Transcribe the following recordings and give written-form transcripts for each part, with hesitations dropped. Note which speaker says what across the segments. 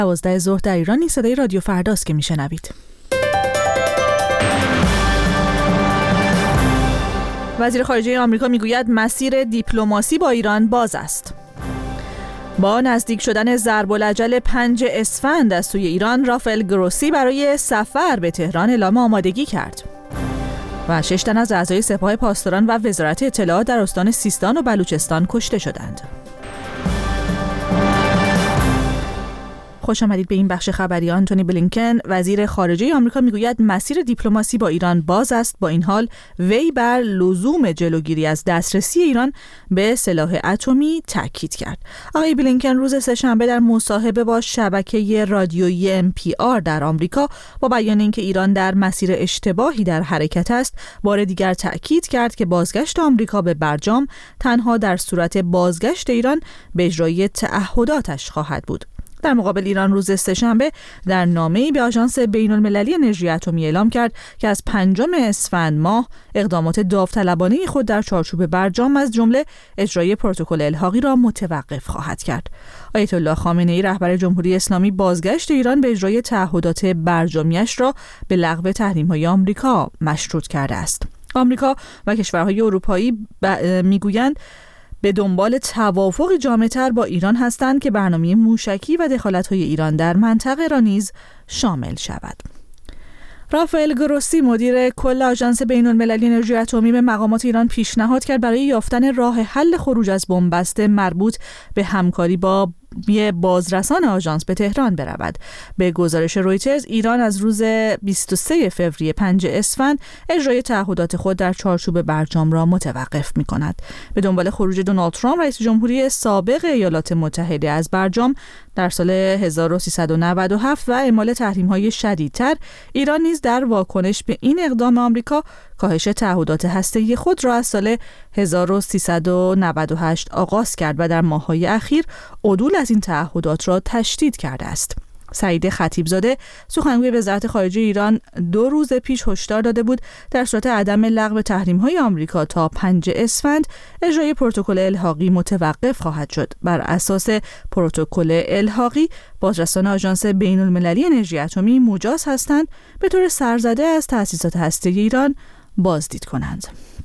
Speaker 1: 12 ظهر در ایران. صدای رادیو فرداست که میشنوید. وزیر خارجه آمریکا میگوید مسیر دیپلماسی با ایران باز است. با نزدیک شدن ضرب الاجل 5 اسفند از سوی ایران، رافائل گروسی برای سفر به تهران اعلام آمادگی کرد. و 6 تن از اعضای سپاه پاسداران و وزارت اطلاعات در استان سیستان و بلوچستان کشته شدند. خوش آمدید به این بخش خبری. آنتونی بلینکن وزیر خارجه آمریکا میگوید مسیر دیپلماسی با ایران باز است. با این حال وی بر لزوم جلوگیری از دسترسی ایران به سلاح اتمی تاکید کرد. آقای بلینکن روز سه‌شنبه در مصاحبه با شبکه رادیویی NPR در آمریکا با بیان اینکه ایران در مسیر اشتباهی در حرکت است، بار دیگر تاکید کرد که بازگشت آمریکا به برجام تنها در صورت بازگشت ایران به اجرای تعهداتش خواهد بود. در مقابل ایران روز سه‌شنبه در نامه‌ای به آژانس بین‌المللی انرژی اتمی اعلام کرد که از 5 اسفند ماه اقدامات داوطلبانه خود در چارچوب برجام از جمله اجرای پروتکل الحاقی را متوقف خواهد کرد. آیت الله خامنه‌ای رهبر جمهوری اسلامی بازگشت ایران به اجرای تعهدات برجامیش را به لغو تحریم‌های آمریکا مشروط کرده است. آمریکا و کشورهای اروپایی میگویند به دنبال توافق جامع‌تر با ایران هستند که برنامه موشکی و دخالت‌های ایران در منطقه را نیز شامل شود. رافائل گروسی مدیر کل آژانس بین‌المللی انرژی اتمی به مقامات ایران پیشنهاد کرد برای یافتن راه حل خروج از بن‌بست مربوط به همکاری با بازرسان آژانس به تهران برود. به گزارش رویترز، ایران از روز 23 فوریه 5 اسفند اجرای تعهدات خود در چارچوب برجام را متوقف می‌کند. به دنبال خروج دونالد ترامپ رئیس جمهوری سابق ایالات متحده از برجام در سال 1397 و اعمال تحریم‌های شدیدتر، ایران نیز در واکنش به این اقدام آمریکا کاهش تعهدات هسته‌ای خود را از سال 1398 آغاز کرد و در ماه‌های اخیر عدول از این تعهدات را تشدید کرده است. سعید خطیبزاده سخنگوی وزارت خارجه ایران 2 روز پیش هشدار داده بود در صورت عدم لغو تحریم‌های آمریکا تا 5 اسفند اجرای پروتکل الحاقی متوقف خواهد شد. بر اساس پروتکل الحاقی بازرسان آژانس بین‌المللی انرژی اتمی مجاز هستند به طور سرزده از تأسیسات هسته‌ای ایران بازدید کنند.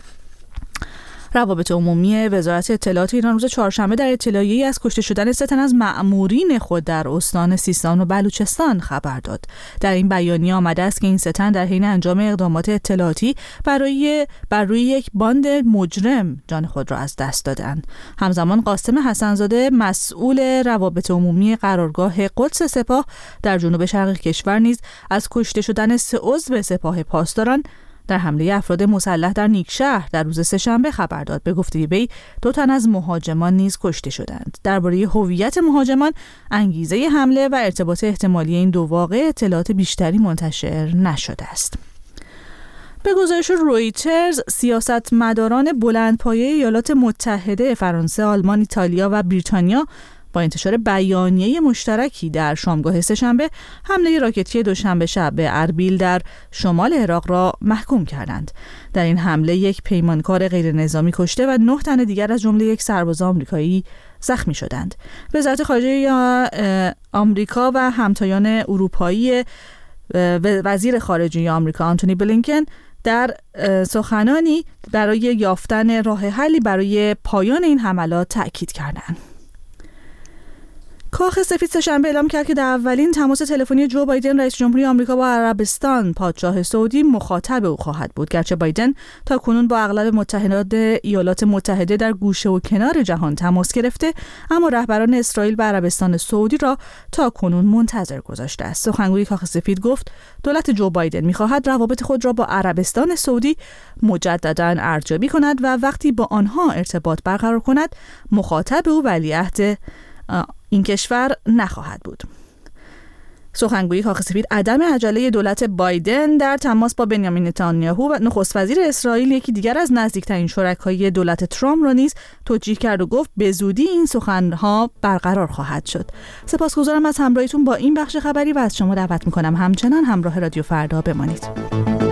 Speaker 1: روابط عمومی وزارت اطلاعات ایران روز چهارشنبه در اطلاعیه‌ای از کشته شدن 3 تن از مأمورین خود در استان سیستان و بلوچستان خبر داد. در این بیانیه آمده است که این 3 تن در حین انجام اقدامات اطلاعاتی بر روی یک باند مجرم جان خود را از دست دادند. همزمان قاسم حسن‌زاده مسئول روابط عمومی قرارگاه قدس سپاه در جنوب شرق کشور نیز از کشته شدن 3 عضو سپاه پاسداران در حمله افراد مسلح در نیکشهر در روز سه‌شنبه خبر داد. به گفته وی 2 تن از مهاجمان نیز کشته شدند. درباره هویت مهاجمان، انگیزه حمله و ارتباط احتمالی این 2 واقعه اطلاعات بیشتری منتشر نشده است. به گزارش رویترز، سیاستمداران بلندپایه ایالات متحده، فرانسه، آلمان، ایتالیا و بریتانیا با انتشار بیانیه مشترکی در شامگاه سه‌شنبه حمله راکتی دوشنبه شب به اربیل در شمال عراق را محکوم کردند. در این حمله یک پیمانکار غیرنظامی کشته و 9 تن دیگر از جمله یک سرباز آمریکایی زخمی شدند. وزارت خارجه آمریکا و همتایان اروپایی وزیر خارجه آمریکا آنتونی بلینکن در سخنانی برای یافتن راه حلی برای پایان این حملات تأکید کردند. کاخ سفید سه‌شنبه اعلام کرد که در اولین تماس تلفنی جو بایدن رئیس جمهوری آمریکا با عربستان پادشاه سعودی مخاطب او خواهد بود. گرچه بایدن تا کنون با اغلب متحدان ایالات متحده در گوشه و کنار جهان تماس گرفته، اما رهبران اسرائیل و عربستان سعودی را تا کنون منتظر گذاشته است. سخنگوی کاخ سفید گفت دولت جو بایدن می‌خواهد روابط خود را با عربستان سعودی مجدداً ارزیابی کند و وقتی با آنها ارتباط برقرار کند، مخاطب او ولیعهد این کشور نخواهد بود. سخنگوی کاخ سفید عدم عجله دولت بایدن در تماس با بنیامین نتانیاهو و نخست وزیر اسرائیل، یکی دیگر از نزدیکترین شرکای دولت ترامپ، را نیز توجیه کرد و گفت به زودی این سخنها برقرار خواهد شد. سپاسگزارم از همراهیتون با این بخش خبری و از شما دعوت می‌کنم همچنان همراه رادیو فردا بمانید.